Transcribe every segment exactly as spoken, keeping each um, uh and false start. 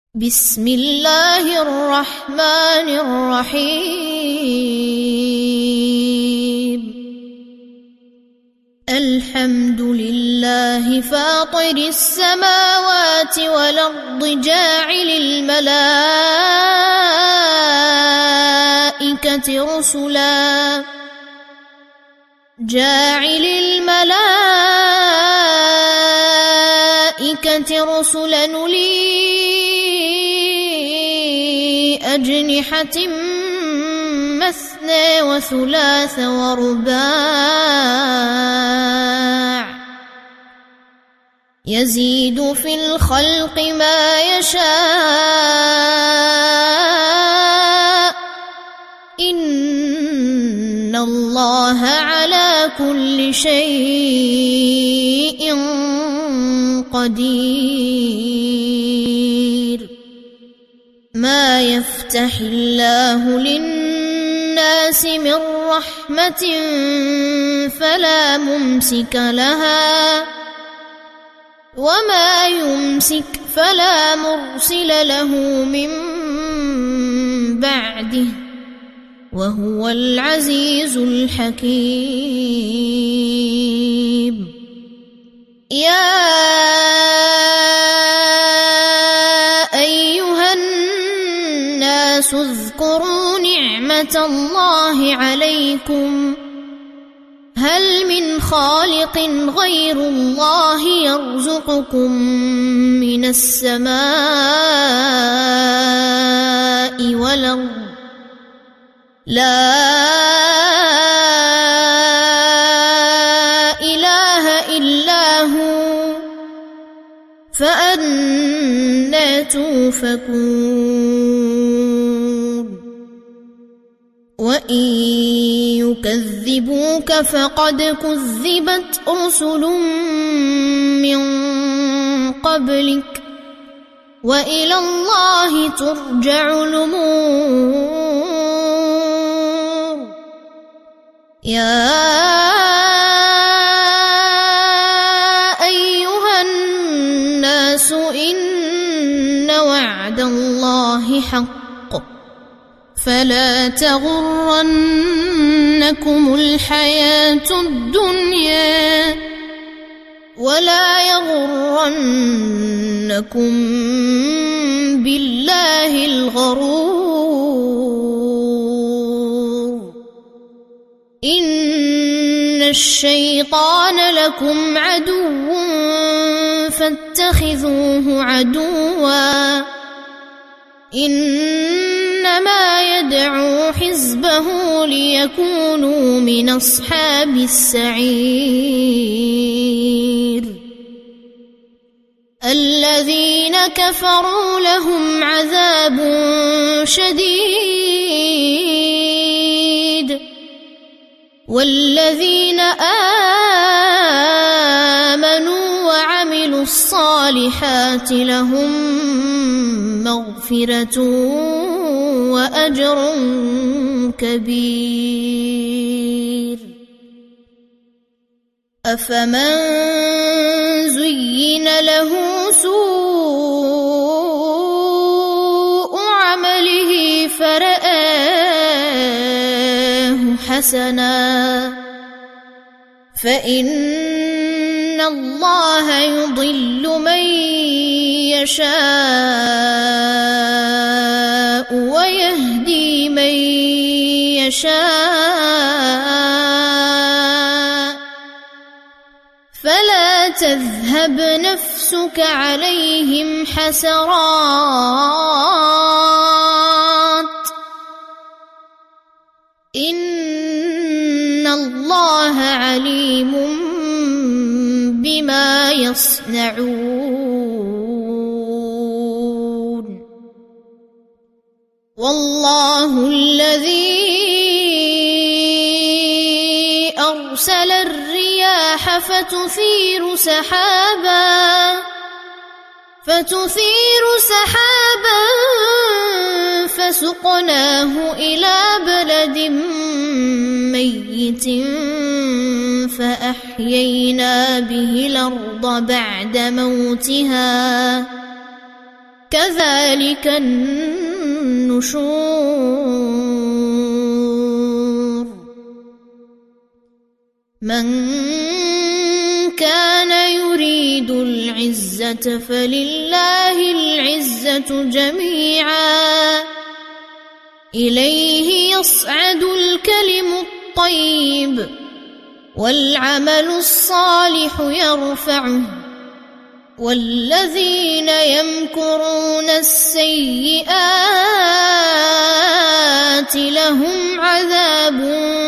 بسم الله الرحمن الرحيم الحمد لله فاطر السماوات والأرض جاعل الملائكة رسلا جاعل الملائكة رسلا أولي أجنحة مثنى وثلاث ورباع يزيد في الخلق ما يشاء إن الله على كل شيء قدير ما يفتح الله للناس من رحمة فلا ممسك لها وما يمسك فلا مرسل له من بعده وهو العزيز الحكيم يا أيها الناس اذكروا نعمة الله عليكم هل من خالق غير الله يرزقكم من السماء والأرض لا إله إلا هو فأنى توفكون وإن يكذبوك فقد كذبت رسل من قبلك وإلى الله ترجع الأمور يا أيها الناس إن وعد الله حق فلا تغرنكم الحياة الدنيا ولا يغرنكم بالله الغرور إن الشيطان لكم عدو فاتخذوه عدوا إنما يدعو حزبه ليكونوا من أصحاب السعير الذين كفروا لهم عذاب شديد والذين آمنوا وعملوا الصالحات لهم مغفرة وأجر كبير أفمن زين له سوء عمله فرآه حسنا فإن الله يضل من يشاء ويهدي من يشاء فلا تذهب نفسك عليهم حسرات إن الله عليم بما يصنعون والله الذي أرسل الرياح فتثير سحابا فتثير سحابا فسقناه إلى بلد ميت فأحيينا به الأرض بعد موتها كذلك النشور من كان يريد العزة فلله العزة جميعا إليه يصعد الكلم الطيب والعمل الصالح يرفعه والذين يمكرون السيئات لهم عذاب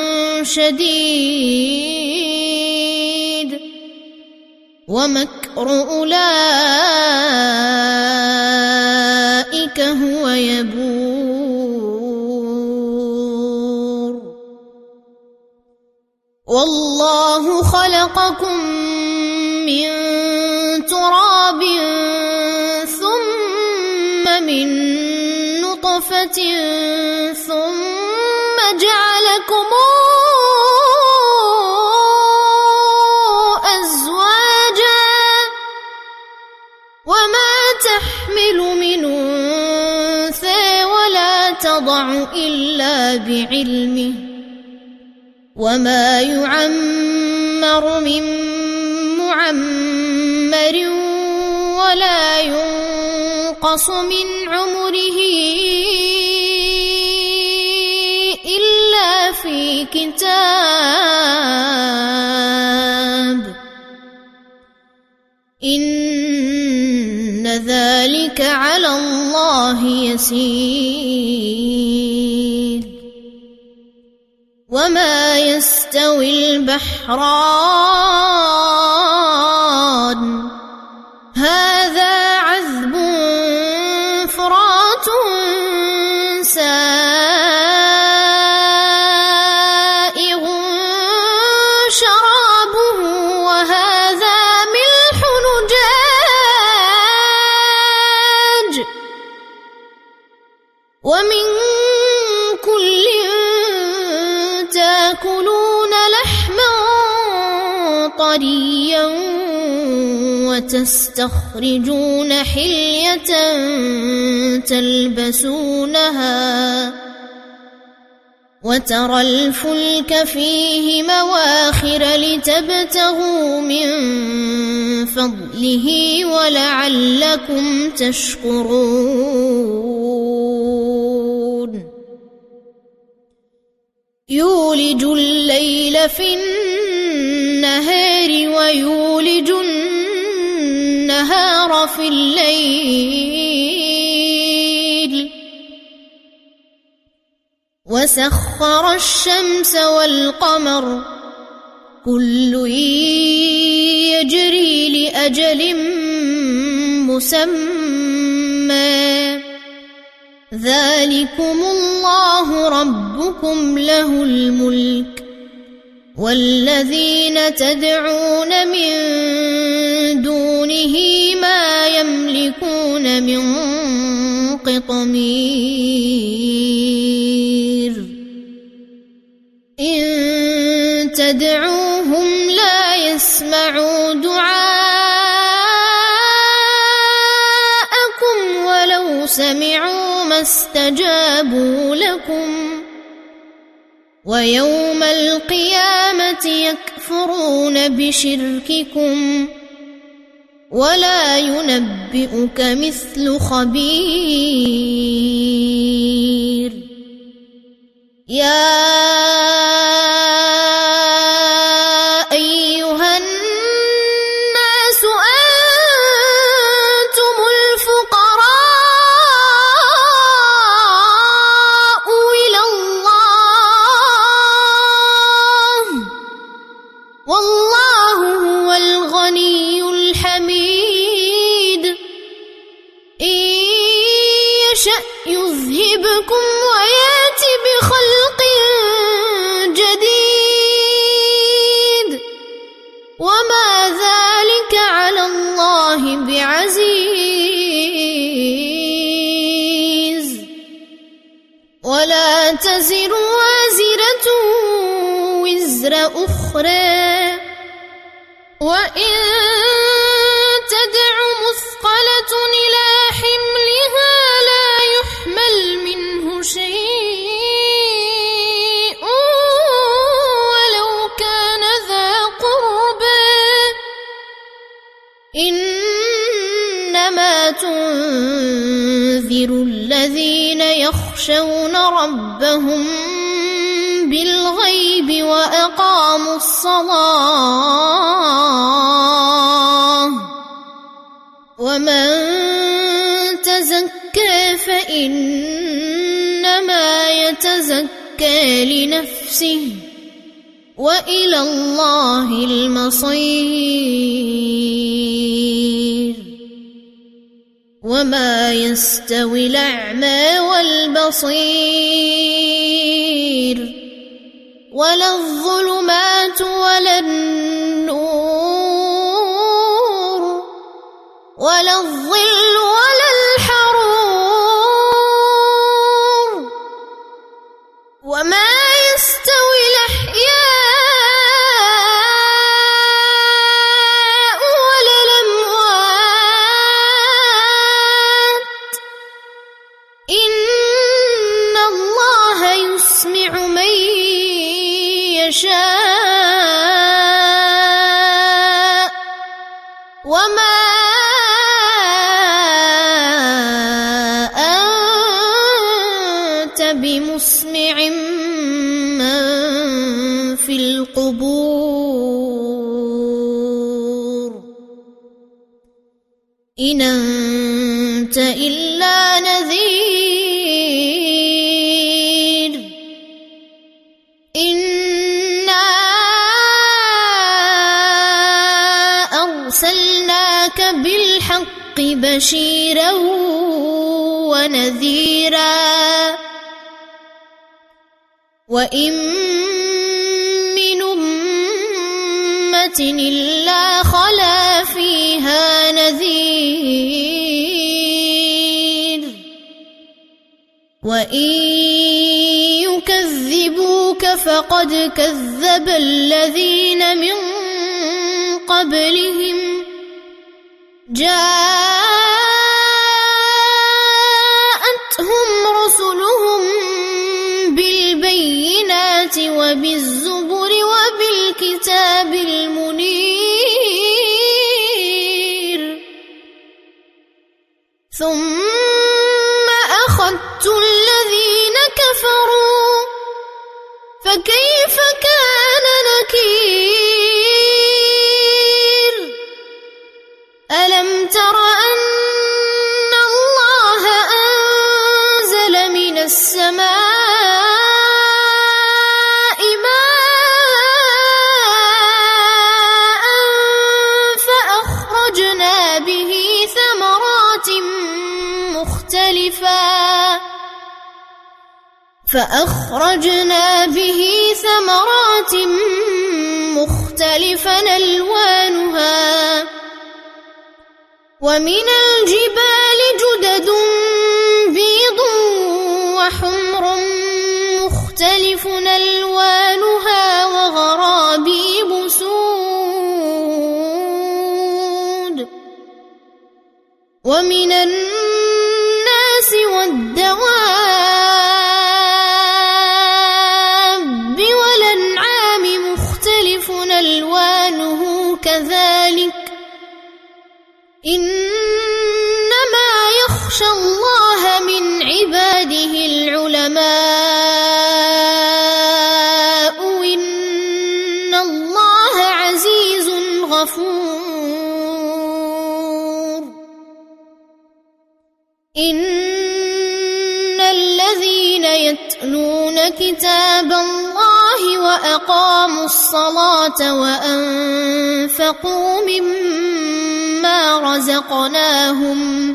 شديد ومكر أولئك هو يبور والله خلقكم من تراب ثم من نطفة ثم جعلكم أزواجا وما تحمل من أنثى ولا تضع إلا بعلمه وما يعمر من معمر ولا ينقص من عمره إلا في كتاب إن ذلك على الله يسير وما يستوي البحران هذا عذب فرات سائغ شرابه وهذا ملح نجاج ومن كل تاكلون لحما طريا وتستخرجون حلية تلبسونها وترى الفلك فيه مواخر لتبتغوا من فضله ولعلكم تشكرون يولج الليل في النهار ويولج النهار في الليل وسخر الشمس والقمر كل يجري لأجل مسمى ذلكم الله ربكم له الملك والذين تدعون من دونه ما يملكون من قطمير إن تدعوهم لا يسمعوا دعاءكم ولو سمعوا ما استجابوا لكم ويوم القيامة يكفرون بشرككم ولا ينبئك مثل خبير يا أيها الناس أنتم الفقراء إلى الله والله هو الغني الحميد إن يشأ يذهبكم ويأت بخلق جديد وما ذلك على الله بعزيز ولا تزر وازرة وزر أخرى وإن تدع مثقلة إلى حملها ويبشر الذين يخشون ربهم بالغيب وأقاموا الصلاة ومن تزكى فإنما يتزكى لنفسه وإلى الله المصير وما يستوي الأعمى والبصير ولا الظلمات ولا النور ولا الظل ولا الحرور وما يستوي الأحياء ولا الأموات إن الله يسمع من يشاء وما أنت بمسمع من في القبور إن أنت إلا نذير إنا أرسلناك بالحق بشيرا ونذيرا وإن من أمة إلا خلا فيها نذير وإن يكذبوك فقد كذب الذين من قبلهم جاءتهم رسلهم بالبينات وبالزبر وبالكتاب المنير ثم أخذت الذين كفروا فكيف كان نكير ألم تر أن الله أنزل من السماء ماء فأخرجنا به ثمرات مختلفا فأخرجنا به ثمرات مختلفا ألوانها ومن الجبال جدد بيض وحمر مختلف ألوانها وغرابيب سود ومن الناس والدواب والأنعام مختلف ألوانه كذلك إنما يخشى الله من عباده العلماء إن الله عزيز غفور إن الذين يتلون كتاب الله وأقاموا الصلاة وأنفقوا مما رزقناهم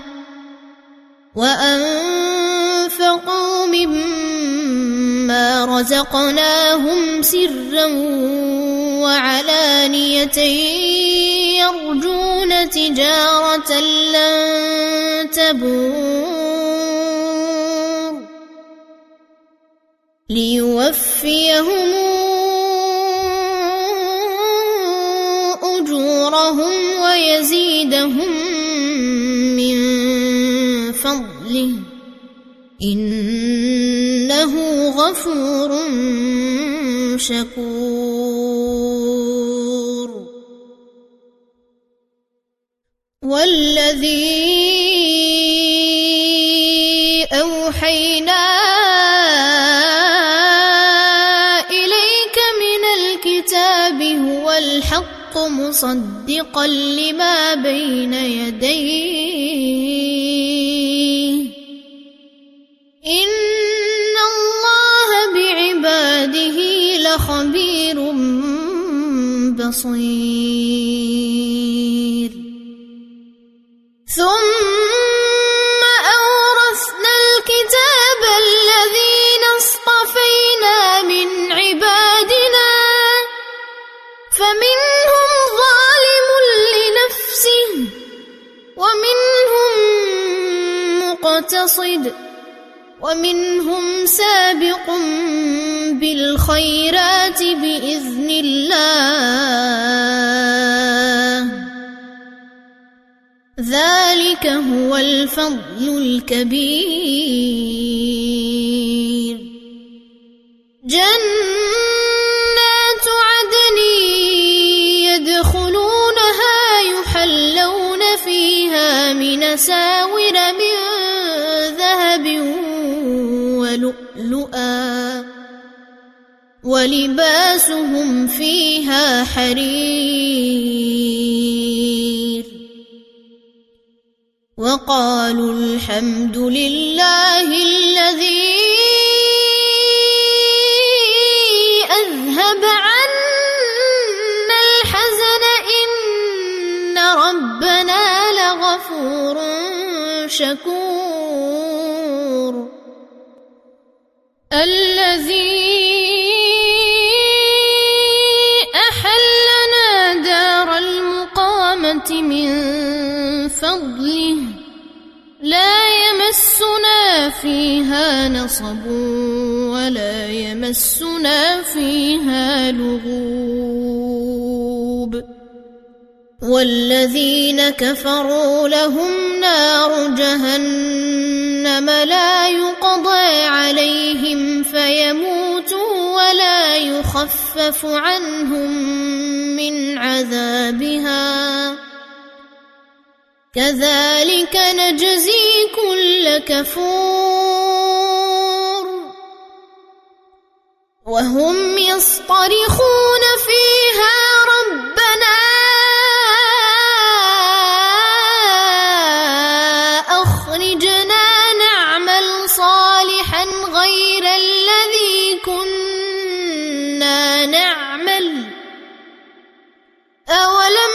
وأنفقوا مما رزقناهم سرا وعلانية يرجون تجارة لن تبور ليوفيهم أجورهم ويزيدهم من فضله إنه غفور شكور والذي أوحينا إليك من الكتاب هو الحق مصدقا لما بين يديه إن الله بعباده لخبير بصير ثم أورثنا الكتاب الذين اصطفينا من عبادنا فمنهم ظالم لنفسه ومنهم مقتصد ومنهم سابق بالخيرات بإذن الله ذلك هو الفضل الكبير جنات عدن يدخلونها يحلون فيها من أساور من ذهب ولؤلؤا ولباسهم فيها حرير وقالوا الحمد لله الذي أذهب عنا الحزن إن ربنا لغفور شكور الذي أحلنا دار المقامة من فضله لا يمسنا فيها نصب ولا يمسنا فيها لغوب والذين كفروا لهم نار جهنم لا يقضى عليهم فيموتوا ولا يخفف عنهم من عذابها كذلك نجزي كل كفور وهم يصطرخون فيها ربنا أخرجنا نعمل صالحا غير الذي كنا نعمل أولم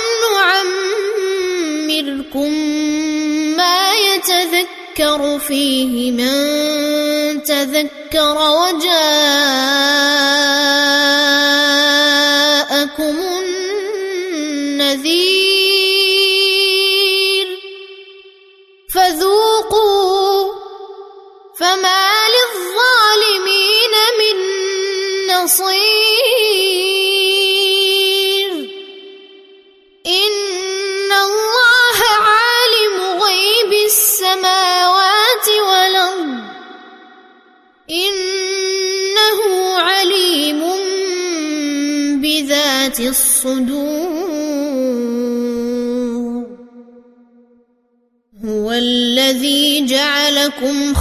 نعمركم ما يتذكر فيه من تذكر وجاءكم النذير فذوقوا فما للظالمين من نصير إن الله عالم غيب السماوات والأرض إنه عليم بذات الصدور هو الذي جعلكم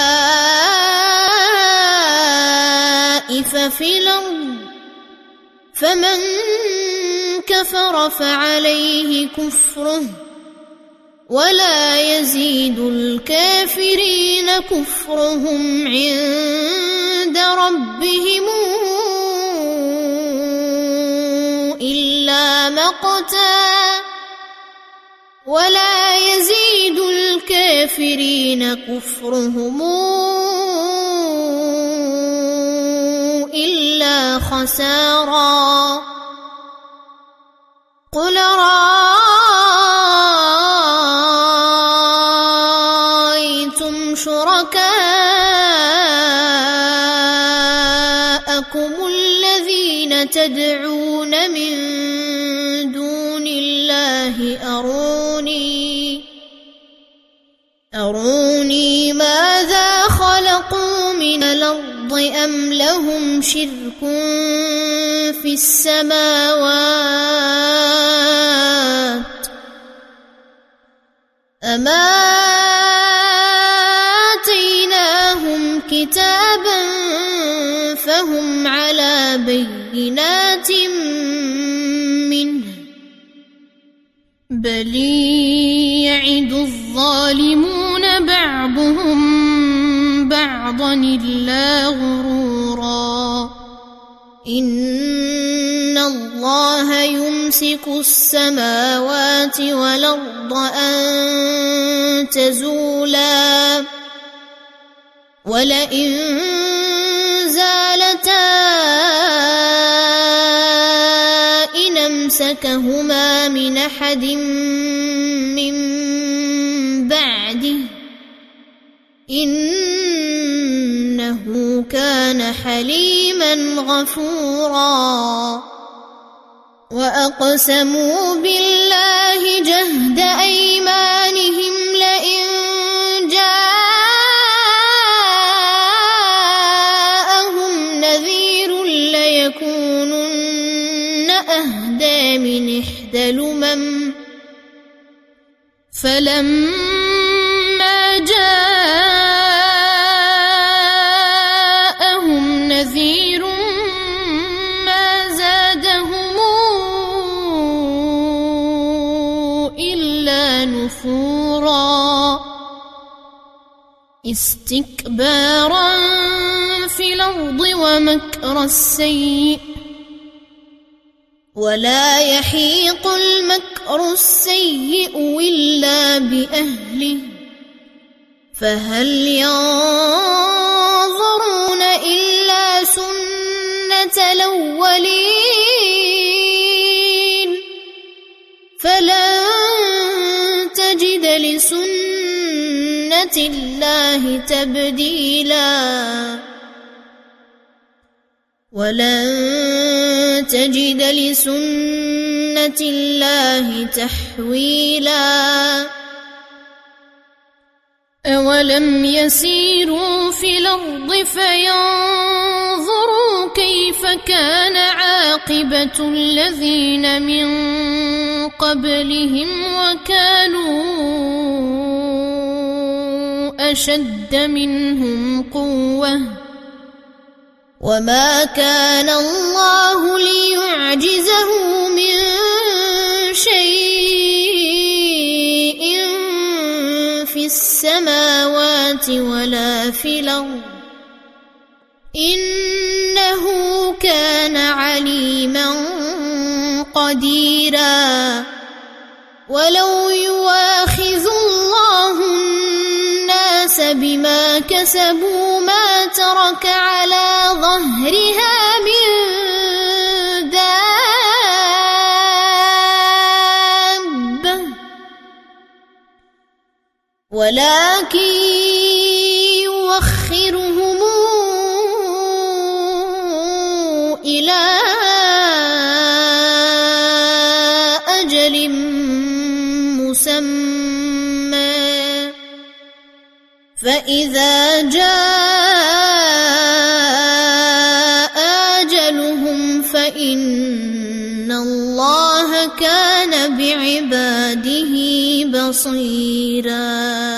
خلائف في الأرض فمن كفر فعليه كفره ولا يزيد الكافرين كفرهم عند ربهم إلا مقتا ولا يزيد الكافرين كفرهم إلا خسارا قل رأيتم شركاءكم الذين تدعون من دون الله أروني أروني ماذا خلقوا من الأرض أم لهم شرك في السماوات أم آتيناهم كتابا فهم على بينات منه بل يعد الظالمون بعضهم بعضا إلا غرورا إن الله يمسك السماوات والأرض أن تزولا ولئن زالتا إن أمسكهما من أحد من بعده إنه كان حليما غفورا وأقسموا بالله جهد أيمانهم لئن جاءهم نذير ليكونن أهدى من إحدى الأمم فلما جاءهم نذير ما زادهم إلا نفورا استكبارا في الأرض ومكر السيء ولا يحيق المكر السيء إلا بأهله فهل ينظرون إلا سنة الأولين فلن تجد لسنة الله تبديلا ولن تجد لسنة الله تحويلا أولم يسيروا في الأرض فينظروا كيف كان عاقبة الذين من قبلهم وكانوا أشد منهم قوة وما كان الله ليعجزه من شيء في السماوات ولا في الأرض إنه كان عليما قديرا ولو يواخذ الله الناس بما كسبوا ما ترك على ظهرها من دابة ولكن يوخرهم إلى أجل مسمى فإذا جاء أجلهم فإن الله كان بعباده بصيرا.